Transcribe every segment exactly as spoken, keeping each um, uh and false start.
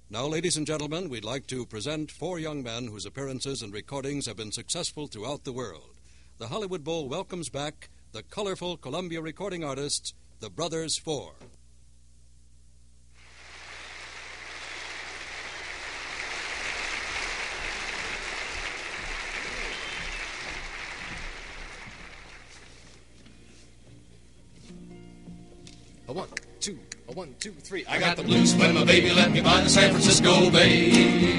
Now, ladies and gentlemen, we'd like to present four young men whose appearances and recordings have been successful throughout the world. The Hollywood Bowl welcomes back the colorful Columbia recording artists, the Brothers Four. A one, two, a one, two, three. I got the blues when my baby let me by the San Francisco Bay.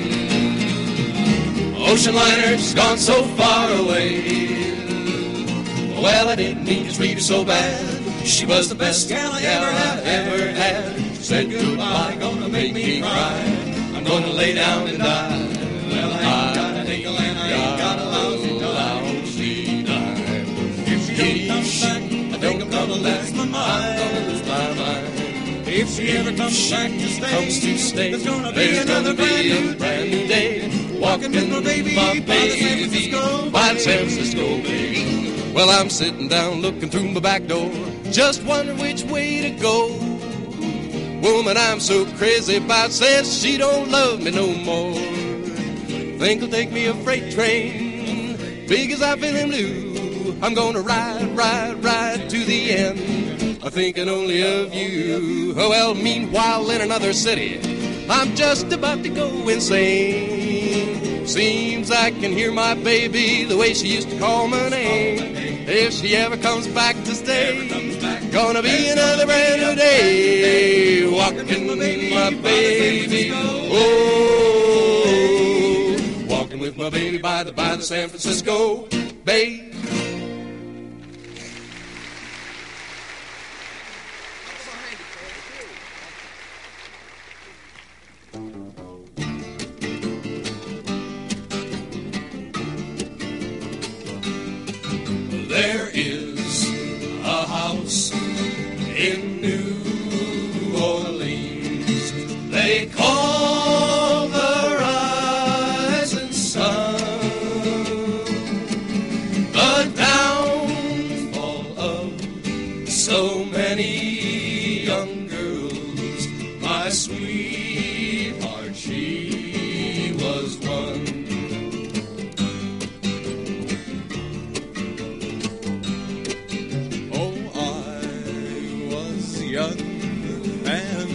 Ocean liner's gone so far away. Well, I didn't mean to treat her so bad. She was the best gal I ever had. Ever had. She said goodbye, gonna make me cry. I'm gonna lay down and die. Well, I ain't got a nickel and I ain't got a lousy dime. If she don't come back, I think I'm gonna lose my mind. I'm gonna lose my mind. If she ever comes back to stay, comes to stay, there's gonna be there's another gonna brand, be new brand new day. Walking with my baby, my baby by the San Francisco, by the San Francisco Bay. Well, I'm sitting down looking through my back door, just wondering which way to go. Woman I'm so crazy about says she don't love me no more. Think I'll take me a freight train, big as I feel him blue. I'm gonna ride, ride, ride to the end, I'm thinking only of you. Oh, well, meanwhile in another city, I'm just about to go insane. Seems I can hear my baby the way she used to call my name. If she ever comes back to stay, gonna be another brand new day. Walking with my baby, oh, walking with my baby by the by the San Francisco Bay. There is a house in New Orleans they call the Rising Sun. The downfall of so many young girls, my sweetheart, she was one. Young and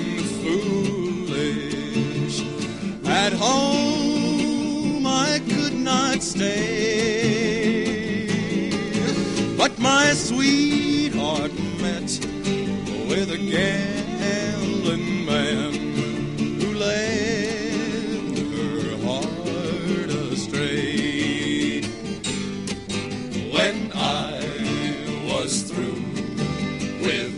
foolish, at home I could not stay, but my sweetheart met with a gambling man who led her heart astray. When I was through with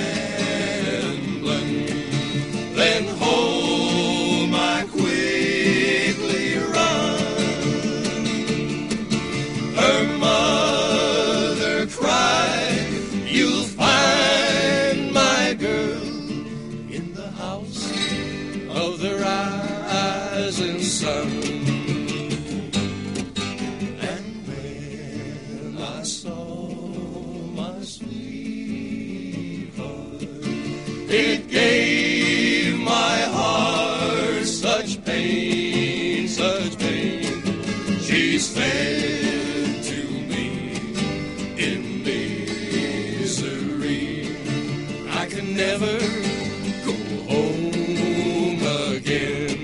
then home I quickly run. Her mother cried, you'll find my girl in the house of the rising sun. And when I saw my sweetheart, it gave my heart such pain, such pain. She's fed to me in misery. I can never go home again.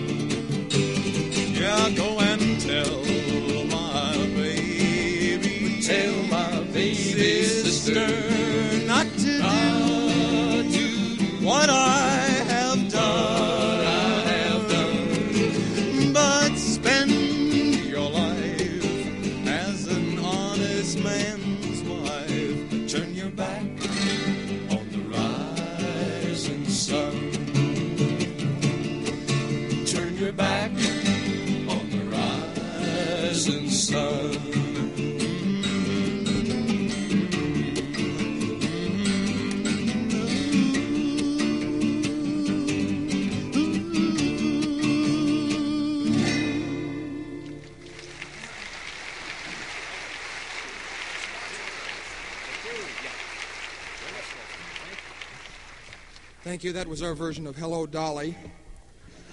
Yeah, go and tell my baby, tell my baby sister not to do what I have done, I have done, but spend your life as an honest man's wife. Turn your back on the rising sun. Turn your back on the rising sun. Thank you. That was our version of Hello, Dolly.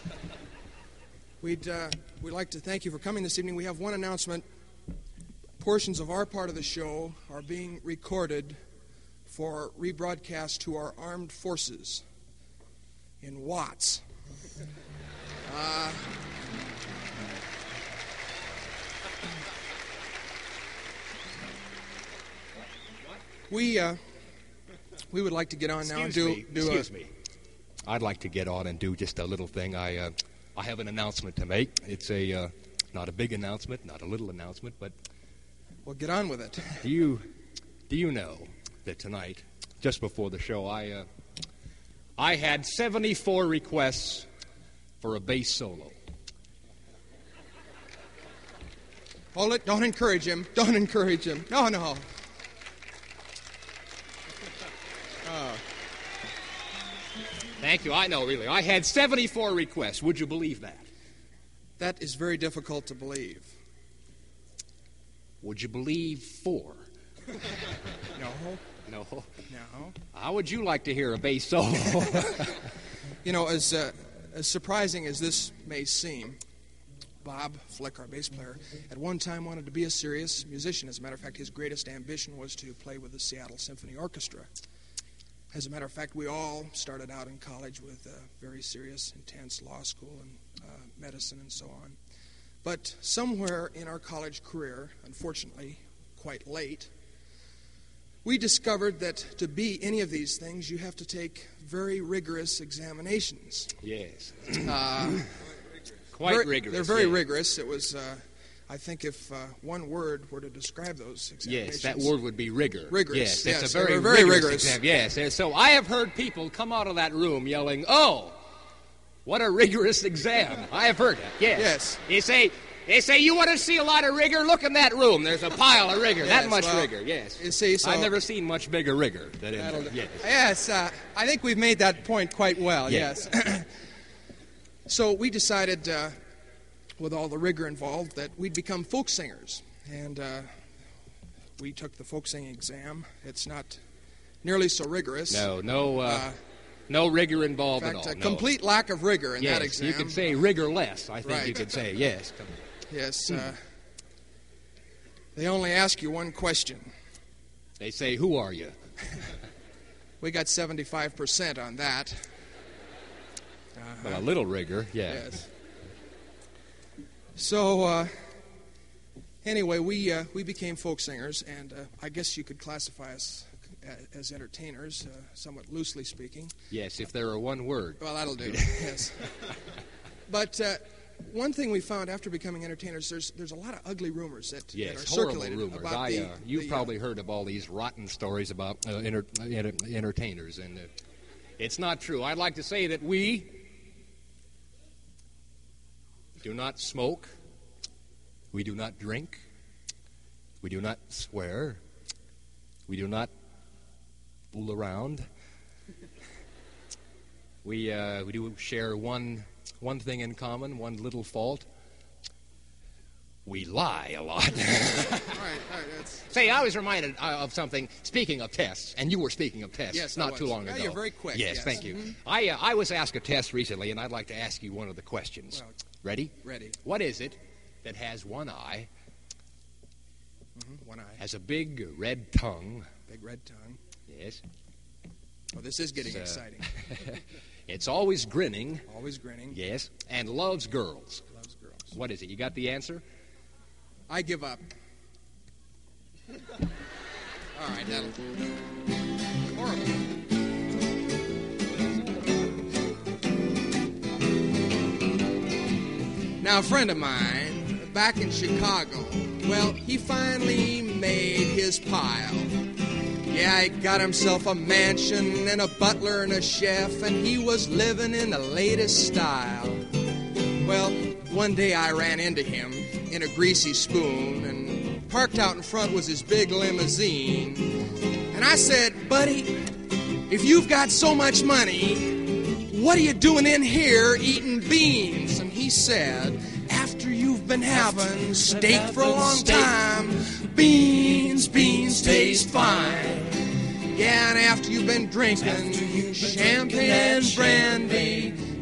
We'd, uh, we'd like to thank you for coming this evening. We have one announcement. Portions of our part of the show are being recorded for rebroadcast to our armed forces in Watts. Uh, we uh, we would like to get on now and do, me, do excuse a, me. I'd like to get on and do just a little thing. I uh, I have an announcement to make. It's a uh, not a big announcement, not a little announcement, but well, get on with it. do you do you know that tonight, just before the show, I uh, I had seventy-four requests for a bass solo. Hold it. Don't encourage him. Don't encourage him. No, no. Uh, Thank you. I know, really. I had seventy-four requests. Would you believe that? That is very difficult to believe. Would you believe four? No. No. No. How would you like to hear a bass solo? You know, as uh, as surprising as this may seem, Bob Flick, our bass player, at one time wanted to be a serious musician. As a matter of fact, his greatest ambition was to play with the Seattle Symphony Orchestra. As a matter of fact, we all started out in college with a very serious, intense law school and uh, medicine and so on. But somewhere in our college career, unfortunately, quite late, we discovered that to be any of these things, you have to take very rigorous examinations. Yes. Uh, Quite very, rigorous. They're very yeah. rigorous. It was, uh, I think, if uh, one word were to describe those examinations. Yes, that word would be rigor. Rigorous. Yes, yes, it's a very, very rigorous, rigorous. exam. Yes, and so I have heard people come out of that room yelling, "Oh, what a rigorous exam!" I have heard that. Yes. Yes. They say, they say, you want to see a lot of rigor? Look in that room. There's a pile of rigor. Yes, that much well, rigor. Yes. You see, so I've never seen much bigger rigor than in That'll there. do. Yes. Yes, uh, I think we've made that point quite well. Yes. Yes. So we decided, uh, with all the rigor involved, that we'd become folk singers, and uh, we took the folk singing exam. It's not nearly so rigorous. No, no, uh, Uh, no rigor involved In fact, at all. a no. complete lack of rigor in yes, that exam. you could say rigorless. I think Right. you could say yes. Yes. Uh, they only ask you one question. They say, "Who are you?" We got seventy-five percent on that. Uh-huh. Well, a little rigor, yeah. Yes. So, uh, anyway, we uh, we became folk singers, and uh, I guess you could classify us as entertainers, uh, somewhat loosely speaking. Yes, if there were one word. Well, that'll do. Yes. But uh, one thing we found after becoming entertainers, there's there's a lot of ugly rumors that, Yes, that are horrible circulated rumors. about I, the, uh, you've the, probably uh, heard of all these rotten stories about uh, enter, enter, entertainers, and uh, it's not true. I'd like to say that we do not smoke, we do not drink, we do not swear, we do not fool around. We uh, we do share one one thing in common, one little fault. We lie a lot. all right, all right, that's, Say, I was reminded uh, of something. Speaking of tests, and you were speaking of tests Yes, I not was. too long Yeah, ago. you're very quick, Yes, yes. thank you. Mhm. I uh, I was asked a test recently, and I'd like to ask you one of the questions. Well, Ready? ready. What is it that has one eye, Mm-hmm, one eye, has a big red tongue? big red tongue. Yes. Well, this is getting It's, uh, exciting. It's always grinning. Always grinning. Yes. And loves girls. Loves girls. What is it? You got the answer? I give up. All right, that'll do. Horrible. Now, a friend of mine back in Chicago, well, he finally made his pile. Yeah, he got himself a mansion and a butler and a chef, and he was living in the latest style. Well, one day I ran into him in a greasy spoon, and parked out in front was his big limousine. And I said, buddy, if you've got so much money, what are you doing in here eating beans? And he said, after you've been having steak for a long time, beans, beans taste fine. Yeah, and after you've been drinking champagne and brandy,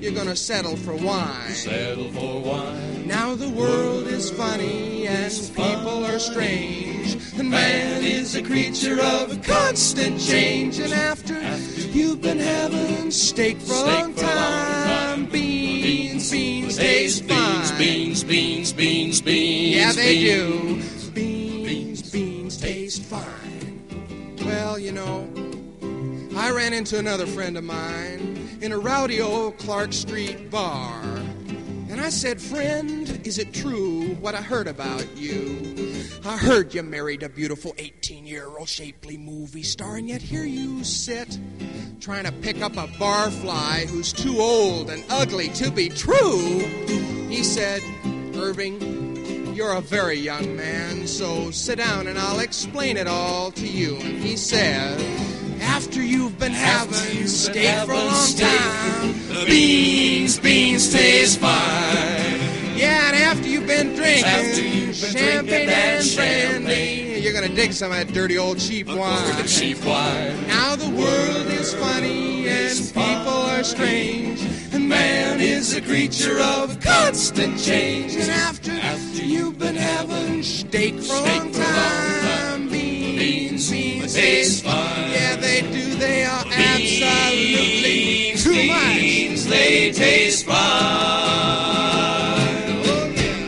you're gonna settle for wine. Settle for wine. Now the world is funny and people are strange, and man is a creature of constant change. And after you've been having steak for a long time, beans, beans taste fine. Beans, beans, beans, beans. Yeah, they do. Beans, beans taste fine. Well, you know, I ran into another friend of mine in a rowdy old Clark Street bar. And I said, friend, is it true what I heard about you? I heard you married a beautiful eighteen-year-old shapely movie star, and yet here you sit trying to pick up a barfly who's too old and ugly to be true. He said, Irving, you're a very young man, so sit down and I'll explain it all to you. And he said, after you've been After having you've steak been for a having long steak, time, the beans, beans taste fine. yeah, and after you've been drinking After you've been champagne drinking that and brandy, champagne, you're gonna dig some of that dirty old cheap wine. The cheap wine. Now the world is funny and people are strange, and Man is a creature of constant change. And after, After you've been having steak for a steak long for a long time, beans, Beans, beans taste taste fine. yeah, they do. They are absolutely Beans, too much. beans, they taste fine. Oh, yeah.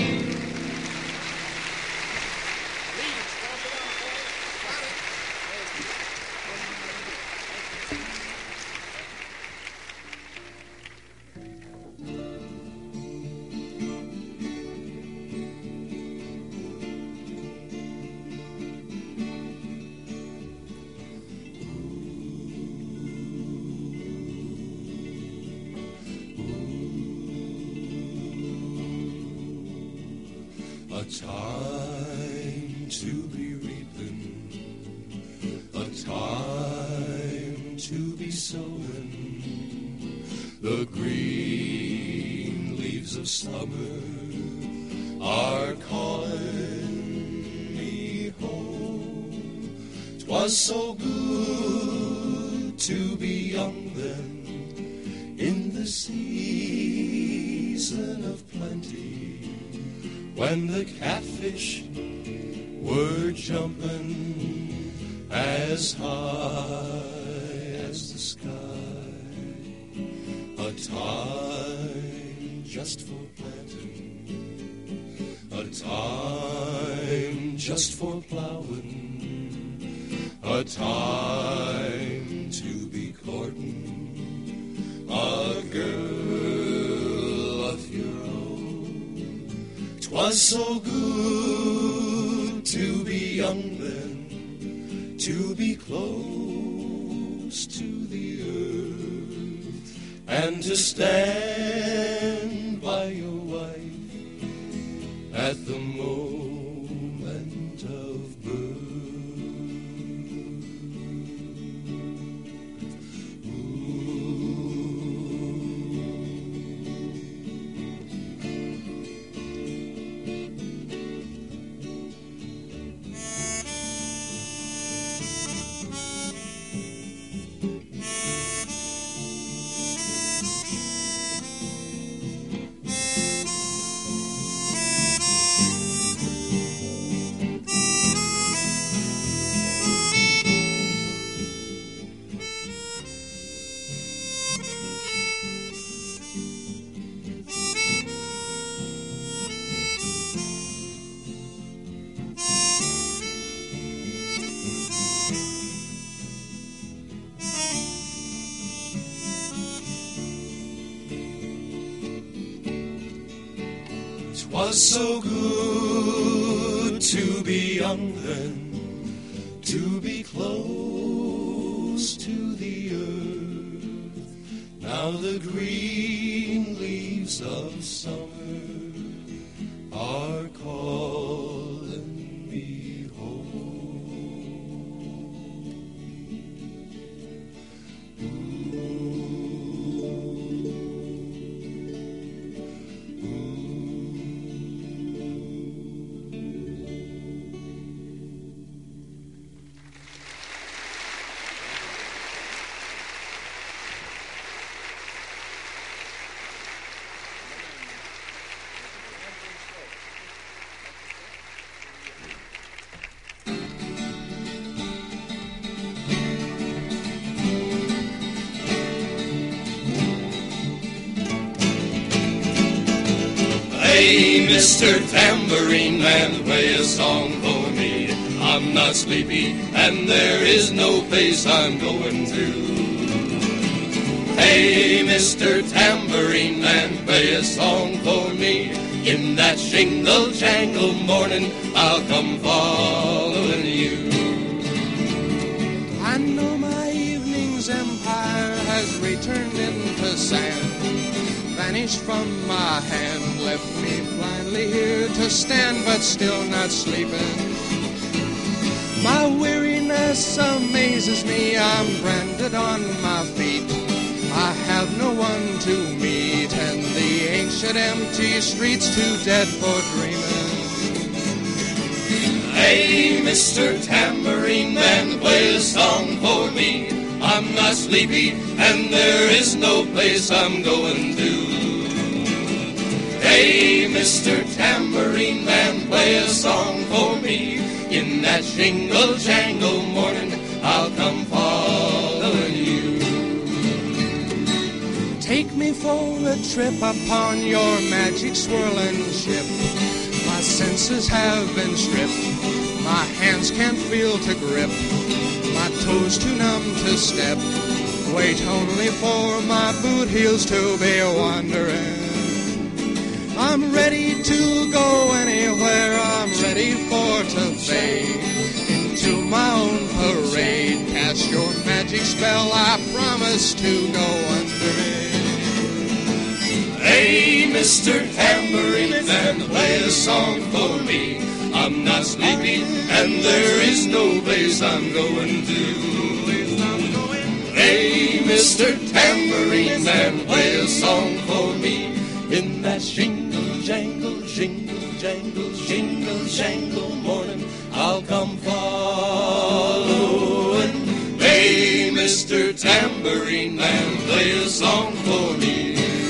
A time to be reaping, a time to be sowing. The green leaves of summer are calling me home. 'Twas so good to be young then, in the season of plenty, when the catfish were jumping as high as the sky. A time just for planting, a time just for plowing, a time to be courting a girl of your own. 'Twas so good to be young then, to be close to the earth, and to stand by your wife at the moment of birth. Was so good to be young then, to be close to the earth. Now the green leaves of summer are calling me home. Hey, Mister Tambourine Man, play a song for me. I'm not sleepy, and there is no place I'm going to. Hey, Mister Tambourine Man, play a song for me. In that shingle-jangle morning, I'll come following you. I know my evening's empire has returned into sand, vanished from my hand, left me blindly here to stand, but still not sleeping. My weariness amazes me, I'm branded on my feet. I have no one to meet, and the ancient empty streets too dead for dreaming. Hey, Mister Tambourine Man, play a song for me. I'm not sleepy, and there is no place I'm going to. Hey, Mister Tambourine Man, play a song for me. In that shingle-jangle morning, I'll come following you. Take me for a trip upon your magic swirling ship. My senses have been stripped, my hands can't feel to grip, my toes too numb to step. Wait only for my boot heels to be wandering. I'm ready to go anywhere, I'm ready for to fade into my own parade. Cast your magic spell, I promise to go under it. Hey, Mister Tambourine Man, play a song for me. I'm not sleepy, and there is no place I'm going to. Hey, Mister Tambourine Man, play a song for me. In that shingle-jangle, jingle-jangle, jingle-jangle morning, I'll come following. Hey, Mister Tambourine Man, play a song for me.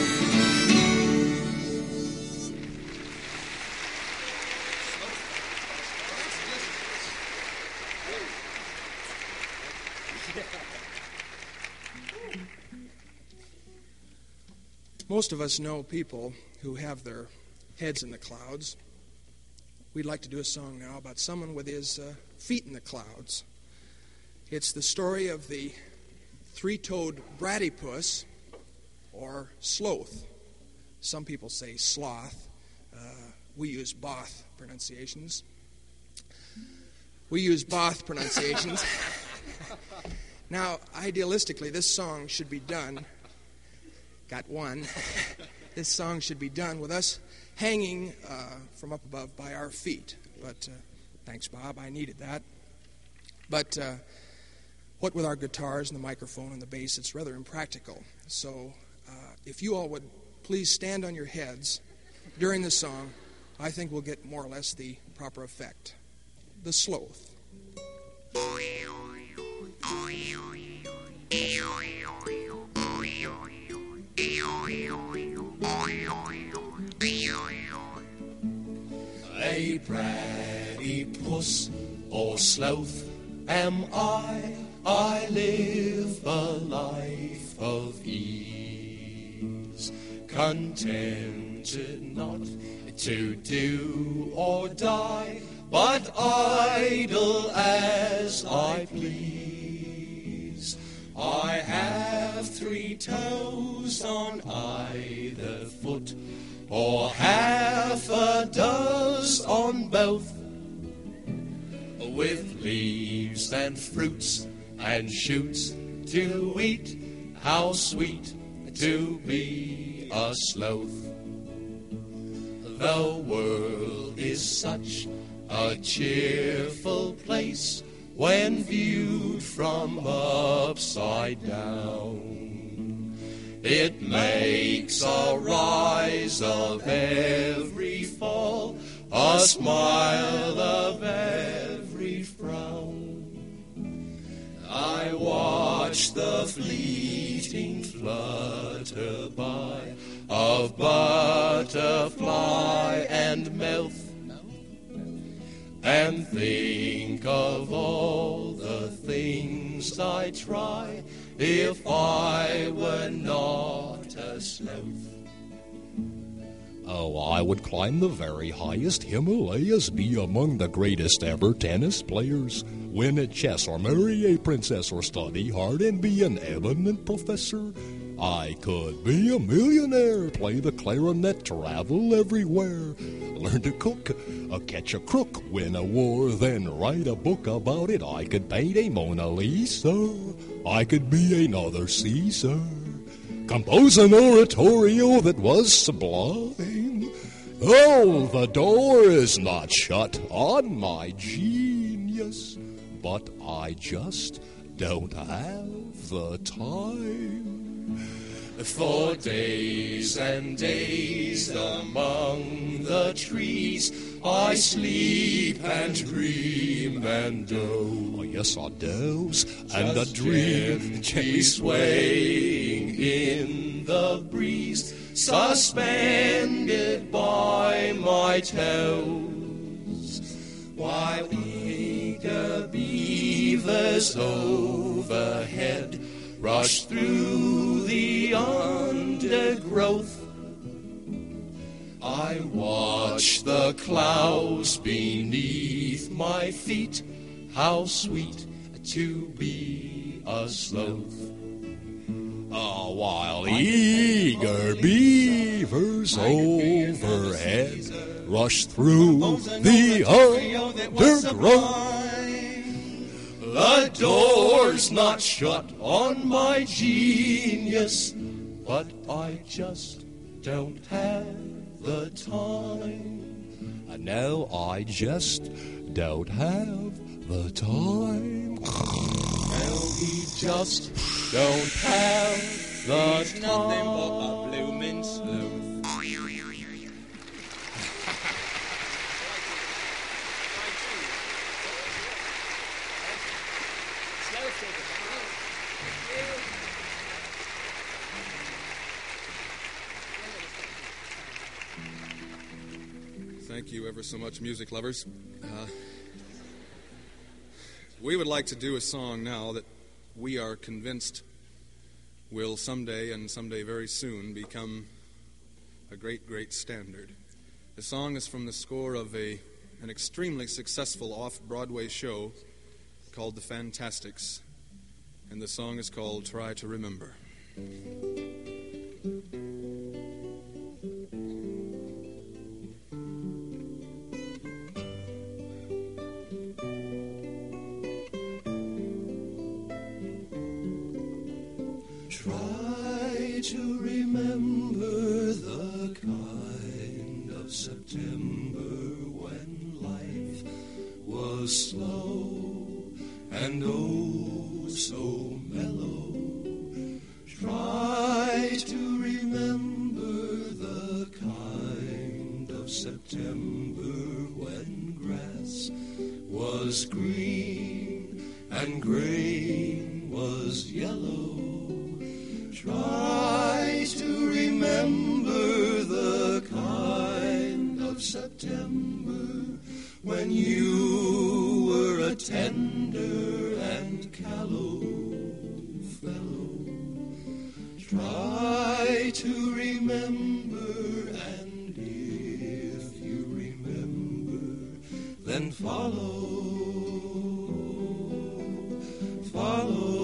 Most of us know people who have their heads in the clouds. We'd like to do a song now about someone with his uh, feet in the clouds. It's the story of the three-toed bradypus, or sloth. Some people say sloth. Uh, we use Both pronunciations. We use Both pronunciations. Now, idealistically, this song should be done. Got one. This song should be done with us hanging uh, from up above by our feet. But uh, thanks, Bob. I needed that. But uh, what with our guitars and the microphone and the bass, it's rather impractical. So uh, if you all would please stand on your heads during the song, I think we'll get more or less the proper effect. The sloth. A bradypus or sloth am I, I live a life of ease, contented not to do or die, but idle as I please. I have three toes on either foot, or half a dozen on both, with leaves and fruits and shoots to eat. How sweet to be a sloth. The world is such a cheerful place when viewed from upside down. It makes a rise of every fall, a smile of every frown. I watch the fleeting flutter by of butterfly and mouth, and think of all the things I'd try if I were not a sloth. Oh, I would climb the very highest Himalayas, be among the greatest ever tennis players, win at chess or marry a princess or study hard and be an eminent professor. I could be a millionaire, play the clarinet, travel everywhere, learn to cook, uh, catch a crook, win a war, then write a book about it. I could paint a Mona Lisa, I could be another Caesar, compose an oratorio that was sublime. Oh, the door is not shut on my genius, but I just don't have the time. For days and days among the trees I sleep and dream and doze. Oh, yes, I doze and I dream, gently swaying in the breeze, suspended by my toes, while eager beavers overhead rush through the undergrowth. I watch the clouds beneath my feet. How sweet to be a sloth. Oh, while eager beavers overhead rush through the undergrowth. The door's not shut on my genius, but I just don't have the time. I know I just don't have the time. No, he just don't have the He's time. nothing but a bloomin' sloth. Thank you ever so much, music lovers. Uh, we would like to do a song now that we are convinced will someday, and someday very soon, become a great, great standard. The song is from the score of a an extremely successful off-Broadway show called The Fantastics, and the song is called Try to Remember. Try to remember the kind of September when life was slow and oh so mellow. Try to remember the kind of September when grass was green and grain was yellow. Try to remember the kind of September when you were a tender and callow fellow. Try to remember, and if you remember, then follow, follow.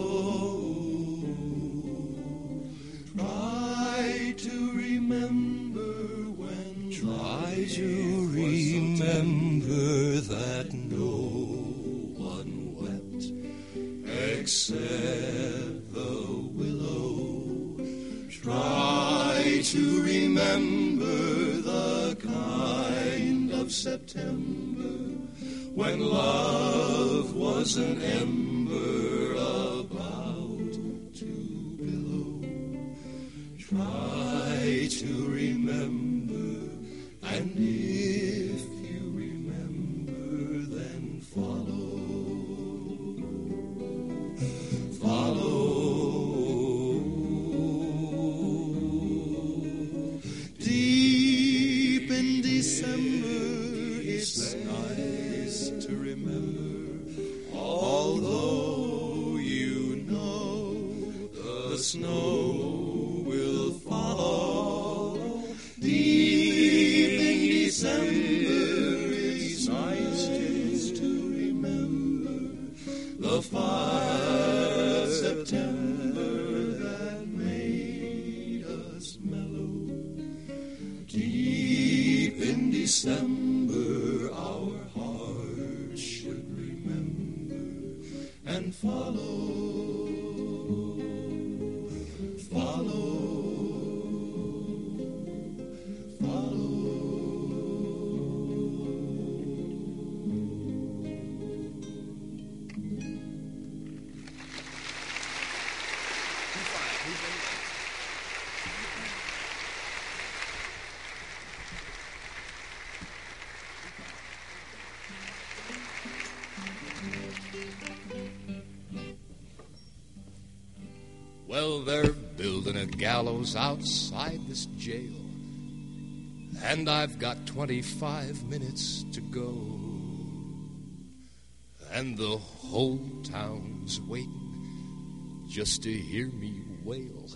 Try to remember when Try to remember that no one wept except the willow. Try to remember the kind of September when love was an ember about to billow. Try to remember, and if you remember, then follow, follow. Deep in December, it's nice to remember, although you know the snow will follow. Deep Deep in December, our hearts should remember and follow, follow, follow. Well, they're building a gallows outside this jail, and I've got twenty-five minutes to go, and the whole town's waiting just to hear me wail.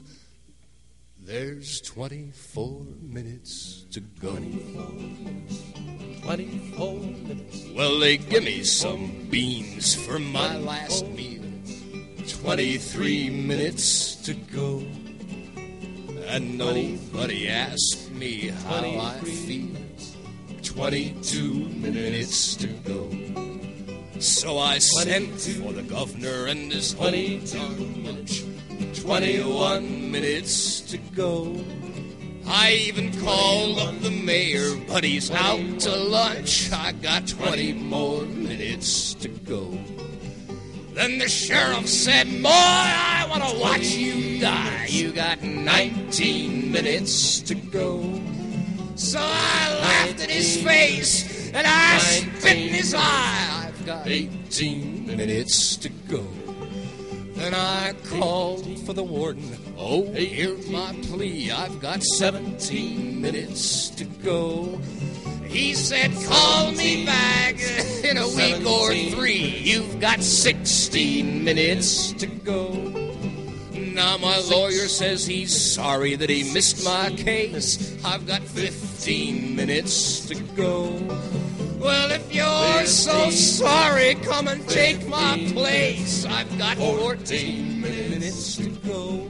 There's twenty-four minutes to go. twenty-four minutes. Well, they give me some beans for my last meal. Twenty-three minutes to go, and nobody asked me how I feel. Twenty-two minutes to go. So I sent for the governor and his whole bunch. Twenty-one minutes to go. I even called up the mayor, but he's out to lunch. I got twenty more minutes to go. Then the sheriff said, boy, I want to watch you die. You got nineteen minutes to go. So I laughed at his face, and I spit in his eye. I've got eighteen minutes to go. Then I called for the warden. Oh, here's my plea. I've got seventeen minutes to go. He said, call me back in a week or three. You've got sixteen minutes to go. Now my lawyer says he's sorry that he missed my case. I've got fifteen minutes to go. Well, if you're so sorry, come and take my place. I've got fourteen minutes to go.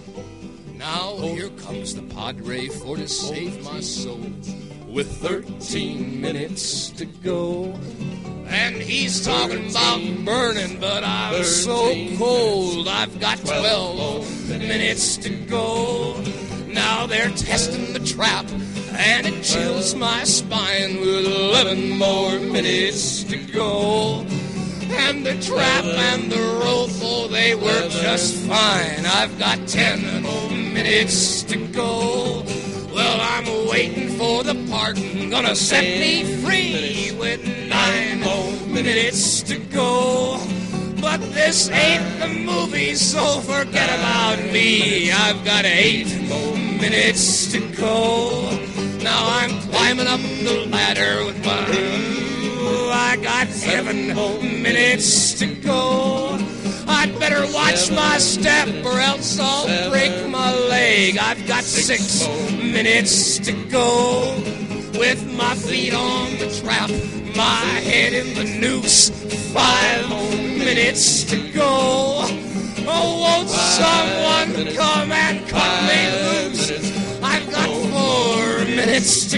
Now here comes the Padre for to save my soul, with thirteen minutes to go. And he's talking about burning, but I'm so cold. I've got twelve minutes to go. Now they're testing the trap, and it chills my spine with eleven more minutes to go. And the trap and the rope, oh, they work just fine. I've got ten minutes to go. Well, I'm waiting for the pardon, gonna set me free with nine minutes to go. But this ain't the movie, so forget about me. I've got eight minutes to go. Now I'm climbing up the ladder with my... I got seven minutes to go. I'd better watch my step or else I'll break my leg. I've got six minutes to go. With my feet on the trap, my head in the noose, five minutes to go. Oh, won't someone come and cut me loose? I've got four minutes to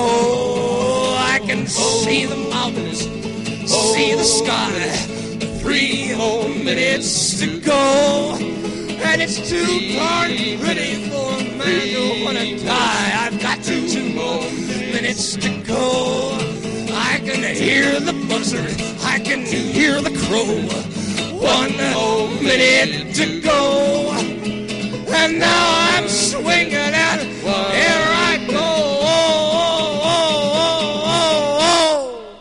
go. I can see the mountains, see the sky. Three whole minutes to go, and it's too darn pretty for a man to want to die. I've got two, two more minutes to go. I can hear the buzzard, I can hear the crow. One whole minute to go, and now I'm swinging and here I go. Oh, oh, oh, oh, oh, oh.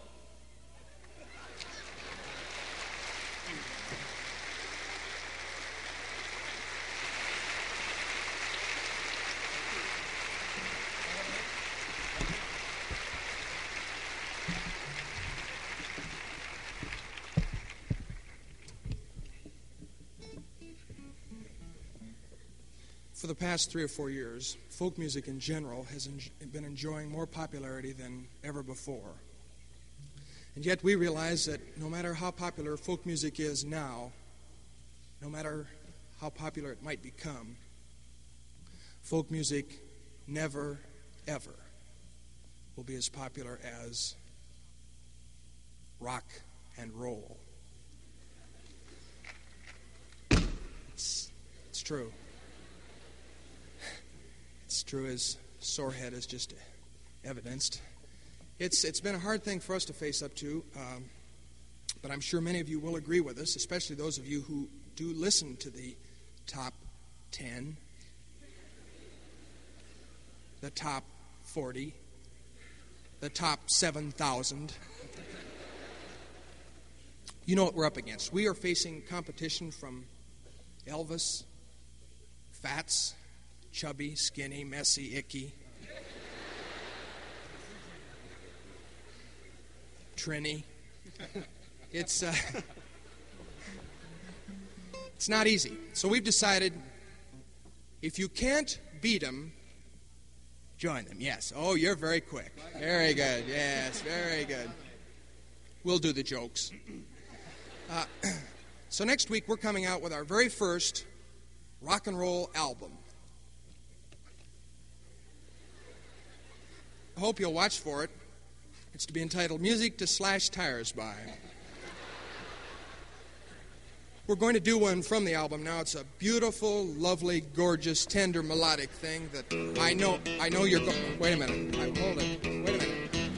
For the past three or four years, folk music in general has en- been enjoying more popularity than ever before. And yet we realize that no matter how popular folk music is now, no matter how popular it might become, folk music never, ever will be as popular as rock and roll. It's, it's true. It's true, as Sorehead has just evidenced. It's it's been a hard thing for us to face up to, um, but I'm sure many of you will agree with us, especially those of you who do listen to the top ten, the top forty, the top seven thousand. You know what we're up against. We are facing competition from Elvis, Fats, chubby, skinny, messy, icky, Trini. It's uh, it's not easy. So we've decided, if you can't beat them, join them. Yes. Oh, you're very quick. Very good. Yes, very good. We'll do the jokes. Uh, so next week we're coming out with our very first rock and roll album. I hope you'll watch for it. It's to be entitled Music to Slash Tires By. We're going to do one from the album now. It's a beautiful, lovely, gorgeous, tender, melodic thing that I know I know you're going... Wait a minute. I, hold it. Wait a minute.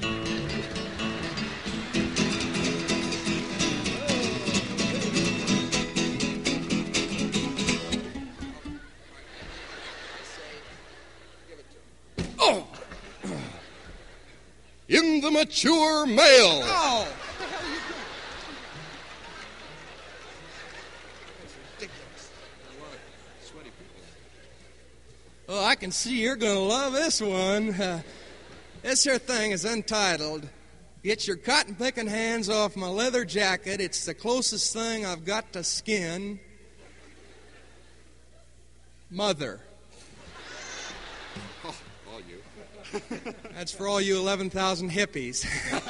Oh! In the mature male. Oh! Oh, I can see you're going to love this one. Uh, this here thing is entitled, Get Your Cotton-Picking Hands Off My Leather Jacket. It's the closest thing I've got to skin. Mother. Oh, all you. That's for all you eleven thousand hippies.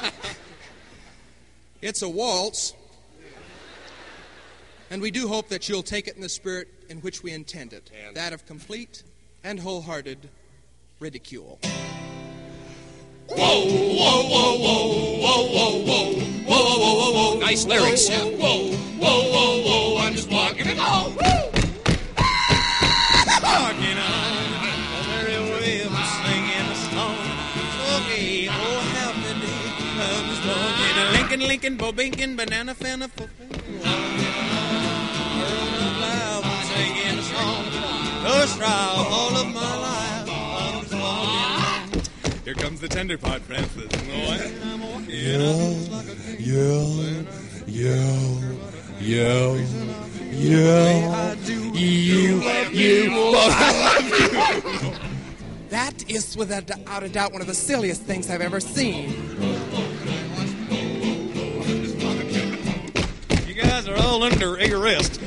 It's a waltz. And we do hope that you'll take it in the spirit in which we intend it. And that of complete and wholehearted ridicule. Whoa, whoa, whoa, whoa, whoa, whoa, whoa, whoa, whoa, whoa, whoa. Nice lyrics. Whoa, whoa, whoa, whoa, whoa, I'm just walking it. Oh, woo! Walking on a merry way of singing a song. Okay, oh, happy day comes walking. Lincoln, Lincoln, Bobinkin, banana, fana, singing a song. First trial all of my life, I'm just walking. Here comes the tender part, Francis. Yeah, yeah, yeah, yeah, yeah. You, you, That is, without a doubt, one of the silliest things I've ever seen. You guys are all under arrest.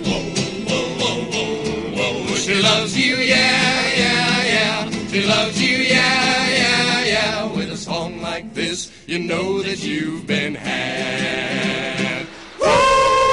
She loves you, yeah, yeah, yeah. She loves you, yeah, yeah, yeah. With a song like this, you know that you've been had. Woo!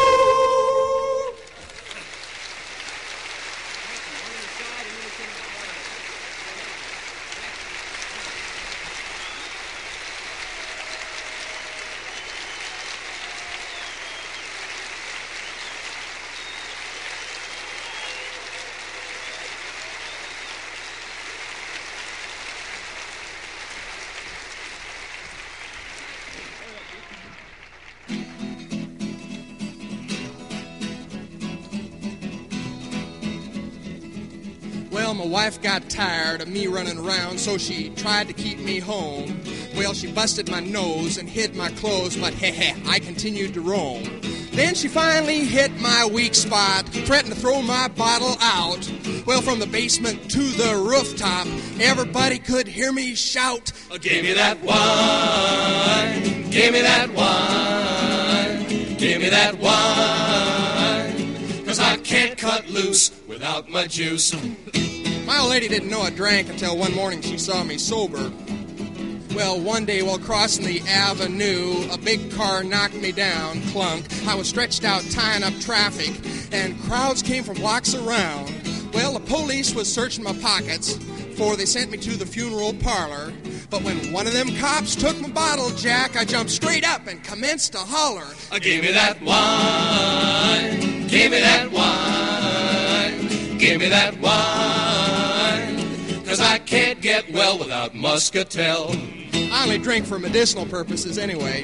Well, my wife got tired of me running around, so she tried to keep me home. Well, she busted my nose and hid my clothes, but heh heh, I continued to roam. Then she finally hit my weak spot, threatened to throw my bottle out. Well, from the basement to the rooftop, everybody could hear me shout, Give me that wine, give me that wine, give me that wine, 'cause I can't cut loose without my juice. My old lady didn't know I drank until one morning she saw me sober. Well, one day while crossing the avenue, a big car knocked me down, clunk. I was stretched out tying up traffic, and crowds came from blocks around. Well, the police was searching my pockets, before they sent me to the funeral parlor. But when one of them cops took my bottle, Jack, I jumped straight up and commenced to holler. Uh, give me that wine, give me that wine, give me that wine, 'cause I can't get well without muscatel. I only drink for medicinal purposes anyway.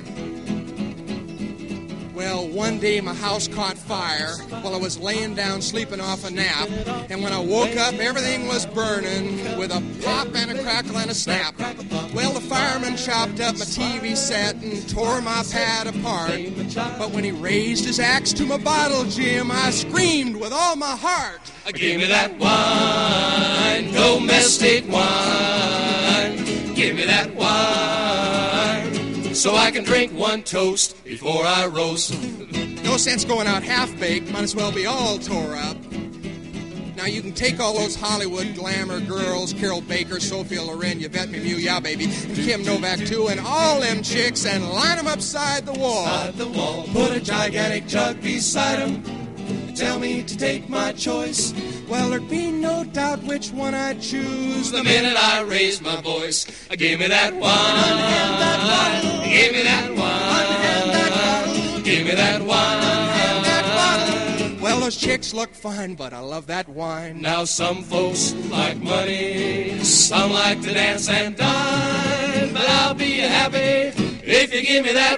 Well, one day my house caught fire while I was laying down sleeping off a nap. And when I woke up, everything was burning with a pop and a crackle and a snap. Well, the fireman chopped up my T V set and tore my pad apart. But when he raised his axe to my bottle, Jim, I screamed with all my heart. Give me that wine, domestic wine. Give me that wine, so I can drink one toast before I roast. No sense going out half-baked, might as well be all tore up. Now you can take all those Hollywood glamour girls, Carol Baker, Sophia Loren, Yvette Mimieux, yeah baby, and Kim Novak too, and all them chicks, and line them upside the wall. Side the wall, put a gigantic jug beside them. Tell me to take my choice. Well, there'd be no doubt which one I'd choose. The minute I raise my voice, give me that wine. Unhand that bottle. Give me that wine. Unhand that bottle. Give me that wine. Unhand that bottle. Well, those chicks look fine, but I love that wine. Now some folks like money, some like to dance and dine, but I'll be happy if you give me that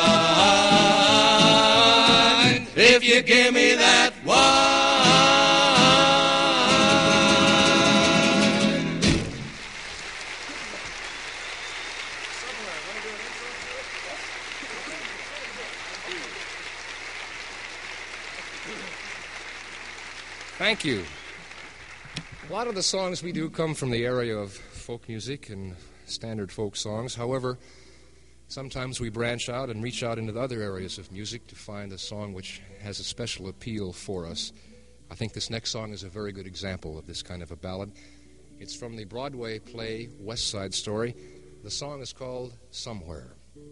wine. If you give me that wine. Thank you. A lot of the songs we do come from the area of folk music and standard folk songs. However, sometimes we branch out and reach out into the other areas of music to find a song which has a special appeal for us. I think this next song is a very good example of this kind of a ballad. It's from the Broadway play West Side Story. The song is called Somewhere.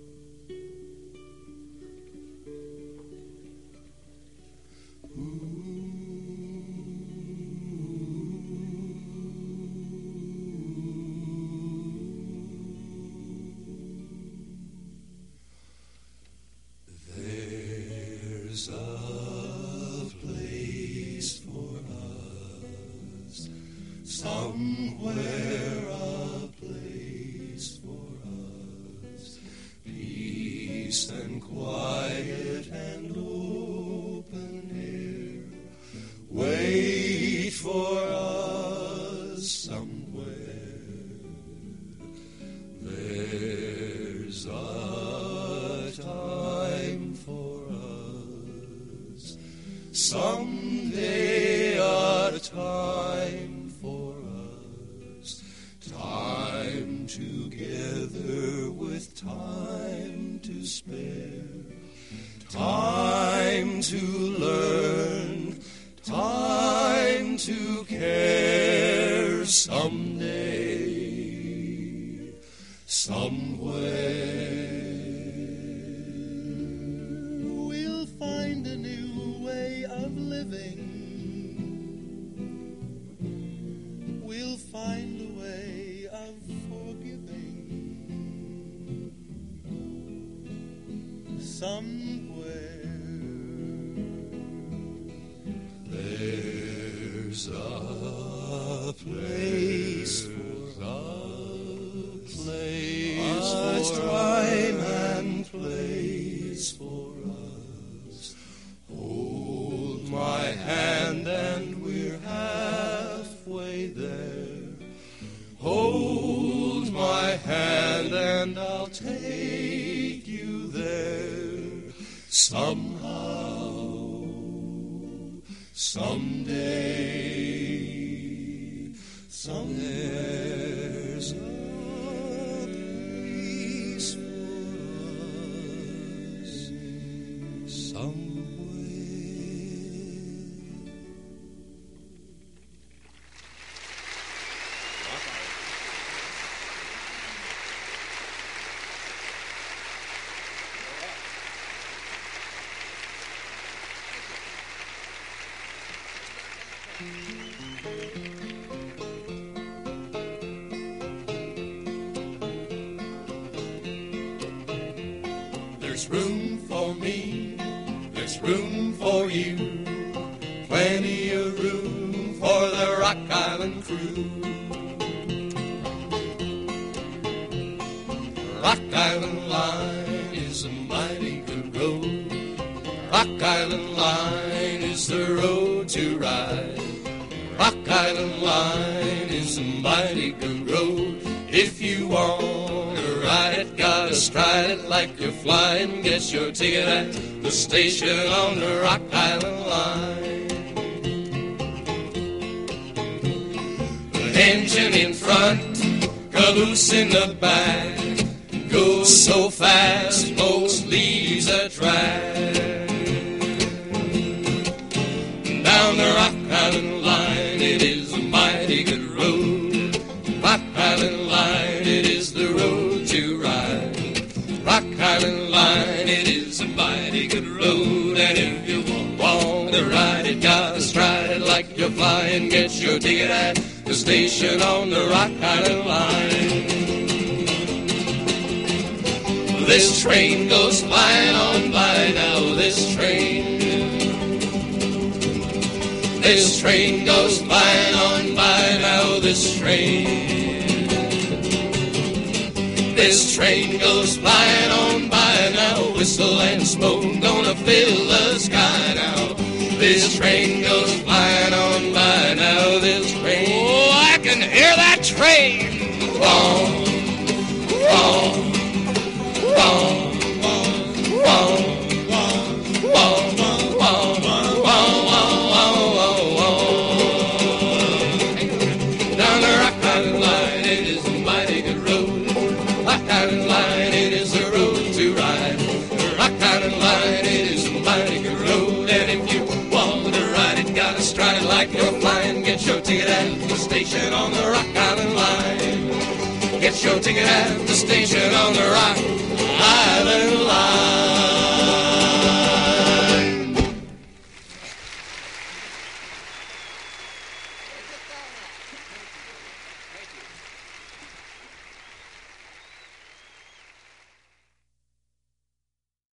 There's a place for us, somewhere a place for us, peace and quiet and open air, wait for us somewhere. There's a time for us, someday a time for us, time together with time to spare, time to learn, time to care, someday, somewhere. We'll find a new way of living. We'll find a way of forgiving. Somewhere. There's a place for us, place a time and place for us. Hold my hand and we're halfway there. Hold my hand and I'll take you there. Somehow, someday, somewhere's a place for us, somewhere. There's room for me, there's room for you, plenty of room for the Rock Island crew. Rock Island Line is a mighty good road. Rock Island Line is the road to ride. Rock Island Line is a mighty good road. If you want to ride it, gotta stride it like you're flying. Get your ticket at the station on the Rock Island Line. The engine in front, caboose in the back, goes so fast, most leaves a track. Down the Rock Island Line, it is a mighty good road. Rock Island Line, it is the road to ride. Rock Island Line, it is a mighty good road. And if you want to ride it, gotta stride it like you're flying. Get your ticket at the station on the Rock Island Line. This train goes flying on by now, this train. This train goes flying on by now, this train. This train goes flying on by now, whistle and smoke gonna fill the sky now. This train goes flying on by now, this train. Oh, I can hear that train. Wong, wong, wong, wong, wong, wong, wong, wong. Down the Rock Island Line, it is a mighty good road. Rock Island Line, it is a road to ride. Rock Island Line, it is a mighty good road. And if you want to ride it, gotta stride it like you're flying. Get your ticket at the station on the Rock Island Line. Get your ticket at the station on the Rock Island Line.